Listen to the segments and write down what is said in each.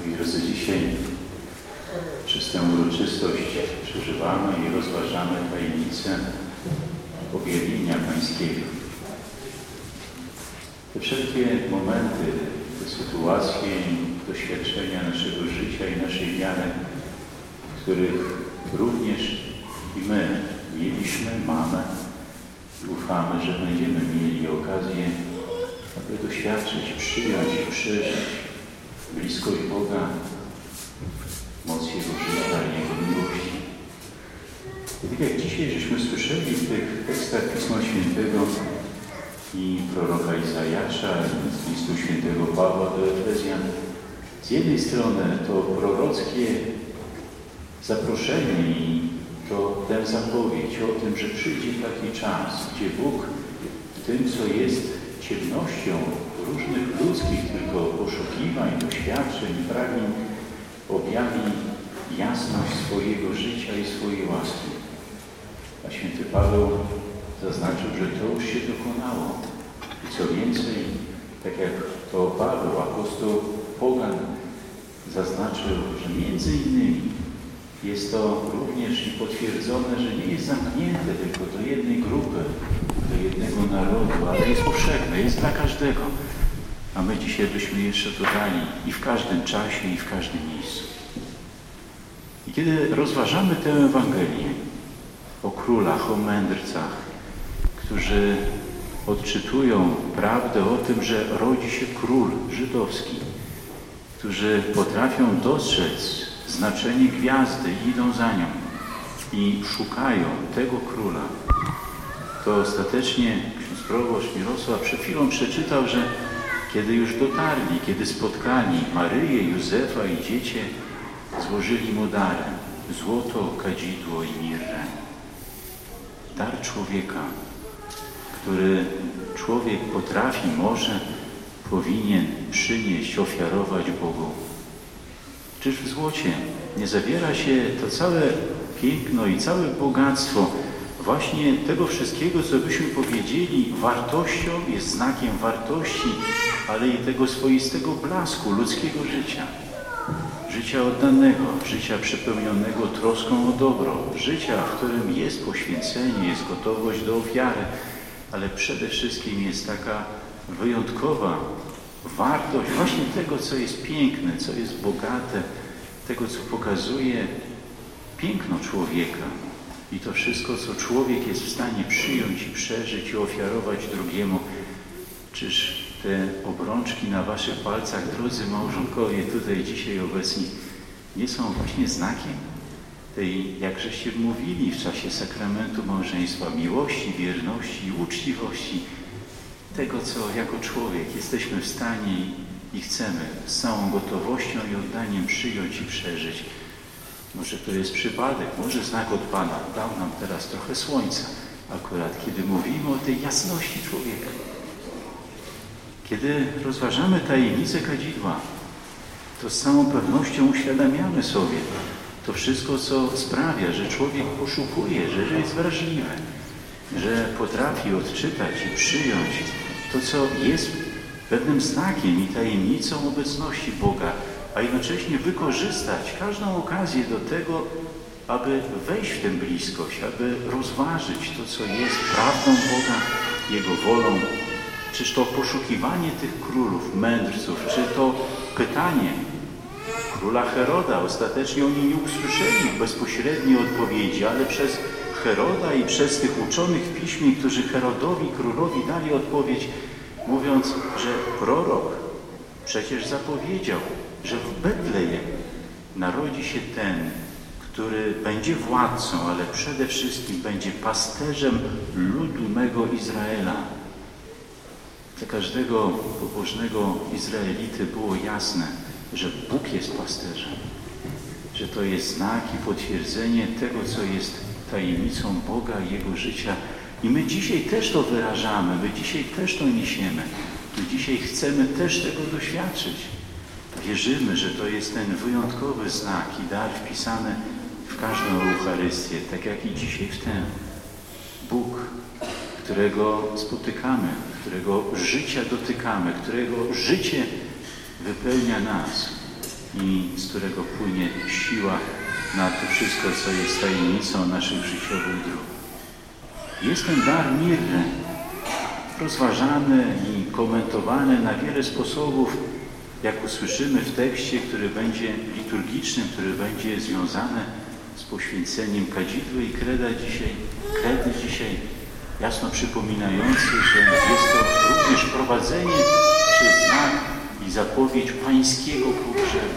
Moi drodzy, dzisiaj przez tę uroczystość przeżywamy i rozważamy tajemnicę objawienia Pańskiego. Te wszelkie momenty, te sytuacje i doświadczenia naszego życia i naszej wiary, w których również i my mieliśmy, mamy i ufamy, że będziemy mieli okazję, aby doświadczyć, przyjąć i przeżyć bliskość Boga, moc Jego życia i Jego miłości. I tak jak dzisiaj żeśmy słyszeli w tych tekstach Pisma Świętego i proroka Izajasza, i z listu świętego Pawła do Efezjan, z jednej strony to prorockie zaproszenie i to tę zapowiedź o tym, że przyjdzie taki czas, gdzie Bóg tym, co jest ciemnością różnych ludzkich tylko poszukiwań, doświadczeń, pragnień, objawi jasność swojego życia i swojej łaski. A święty Paweł zaznaczył, że to już się dokonało. I co więcej, tak jak to Paweł, apostoł pogan, zaznaczył, że między innymi jest to również i potwierdzone, że nie jest zamknięte tylko do jednej grupy, do jednego narodu, ale jest powszechne, jest dla każdego. A my dzisiaj byśmy jeszcze dodali i w każdym czasie, i w każdym miejscu. I kiedy rozważamy tę Ewangelię o królach, o mędrcach, którzy odczytują prawdę o tym, że rodzi się król żydowski, którzy potrafią dostrzec znaczenie gwiazdy i idą za nią i szukają tego króla, to ostatecznie ksiądz proboszcz Mirosław przed chwilą przeczytał, że kiedy już dotarli, kiedy spotkali Maryję, Józefa i dziecię, złożyli mu dary, złoto, kadzidło i mirrę. Dar człowieka, który człowiek potrafi, może, powinien przynieść, ofiarować Bogu. Czyż w złocie nie zawiera się to całe piękno i całe bogactwo właśnie tego wszystkiego, co byśmy powiedzieli wartością, jest znakiem wartości, ale i tego swoistego blasku ludzkiego życia. Życia oddanego, życia przepełnionego troską o dobro, życia, w którym jest poświęcenie, jest gotowość do ofiary, ale przede wszystkim jest taka wyjątkowa wartość właśnie tego, co jest piękne, co jest bogate, tego, co pokazuje piękno człowieka i to wszystko, co człowiek jest w stanie przyjąć i przeżyć i ofiarować drugiemu. Czyż te obrączki na waszych palcach, drodzy małżonkowie, tutaj dzisiaj obecni, nie są właśnie znakiem tej, jak żeście mówili w czasie sakramentu małżeństwa, miłości, wierności i uczciwości, tego, co jako człowiek jesteśmy w stanie i chcemy z całą gotowością i oddaniem przyjąć i przeżyć. Może to jest przypadek, może znak od Pana dał nam teraz trochę słońca, akurat kiedy mówimy o tej jasności człowieka. Kiedy rozważamy tajemnicę kadzidła, to z całą pewnością uświadamiamy sobie to wszystko, co sprawia, że człowiek poszukuje, że jest wrażliwy, że potrafi odczytać i przyjąć to, co jest pewnym znakiem i tajemnicą obecności Boga, a jednocześnie wykorzystać każdą okazję do tego, aby wejść w tę bliskość, aby rozważyć to, co jest prawdą Boga, Jego wolą. Czyż to poszukiwanie tych królów, mędrców, czy to pytanie króla Heroda, ostatecznie oni nie usłyszeli bezpośredniej odpowiedzi, ale przez Heroda i przez tych uczonych w piśmie, którzy Herodowi, królowi dali odpowiedź, mówiąc, że prorok przecież zapowiedział, że w Betlejem narodzi się ten, który będzie władcą, ale przede wszystkim będzie pasterzem ludu mego Izraela. Dla każdego pobożnego Izraelity było jasne, że Bóg jest pasterzem, że to jest znak i potwierdzenie tego, co jest tajemnicą Boga i Jego życia. I my dzisiaj też to wyrażamy, my dzisiaj też to niesiemy. My dzisiaj chcemy też tego doświadczyć. Wierzymy, że to jest ten wyjątkowy znak i dar wpisany w każdą Eucharystię, tak jak i dzisiaj w tę. Bóg, którego spotykamy, którego życia dotykamy, którego życie wypełnia nas. i z którego płynie siła na to wszystko, co jest tajemnicą naszych życiowych dróg. Jest ten dar mirny, rozważany i komentowany na wiele sposobów, jak usłyszymy w tekście, który będzie liturgicznym, który będzie związany z poświęceniem kadzidły i kredy dzisiaj jasno przypominający, że jest to również prowadzenie czy znak i zapowiedź pańskiego pogrzebu.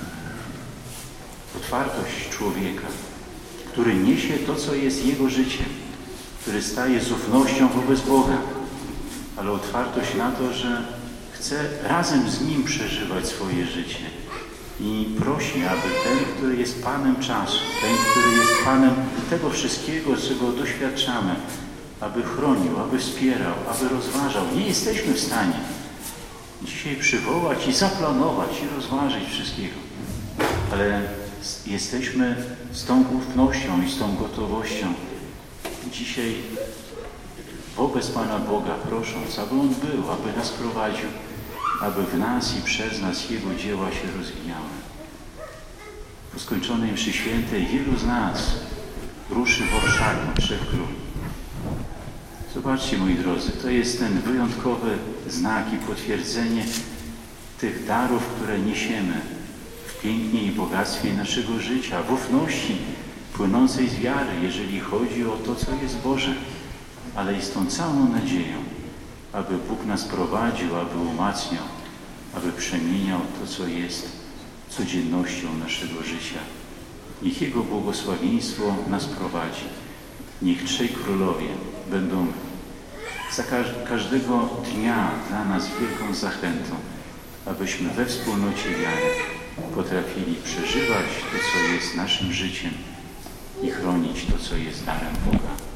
Otwartość człowieka, który niesie to, co jest jego życiem, który staje z ufnością wobec Boga, ale otwartość na to, że chce razem z Nim przeżywać swoje życie i prosi, aby ten, który jest Panem czasu, ten, który jest Panem tego wszystkiego, czego doświadczamy, aby chronił, aby wspierał, aby rozważał. Nie jesteśmy w stanie dzisiaj przywołać i zaplanować i rozważyć wszystkiego, ale jesteśmy z tą ufnością i z tą gotowością dzisiaj wobec Pana Boga prosząc, aby On był, aby nas prowadził, aby w nas i przez nas Jego dzieła się rozwijały. Po skończonej mszy świętej wielu z nas ruszy w orszaku Trzech Króli. Zobaczcie, moi drodzy, to jest ten wyjątkowy znak i potwierdzenie tych darów, które niesiemy w pięknie i bogactwie naszego życia, w ufności płynącej z wiary, jeżeli chodzi o to, co jest Boże, ale i z tą całą nadzieją, aby Bóg nas prowadził, aby umacniał, aby przemieniał to, co jest codziennością naszego życia. Niech Jego błogosławieństwo nas prowadzi. Niech Trzej Królowie będą za każdego dnia dla nas wielką zachętą, abyśmy we wspólnocie wiary potrafili przeżywać to, co jest naszym życiem i chronić to, co jest darem Boga.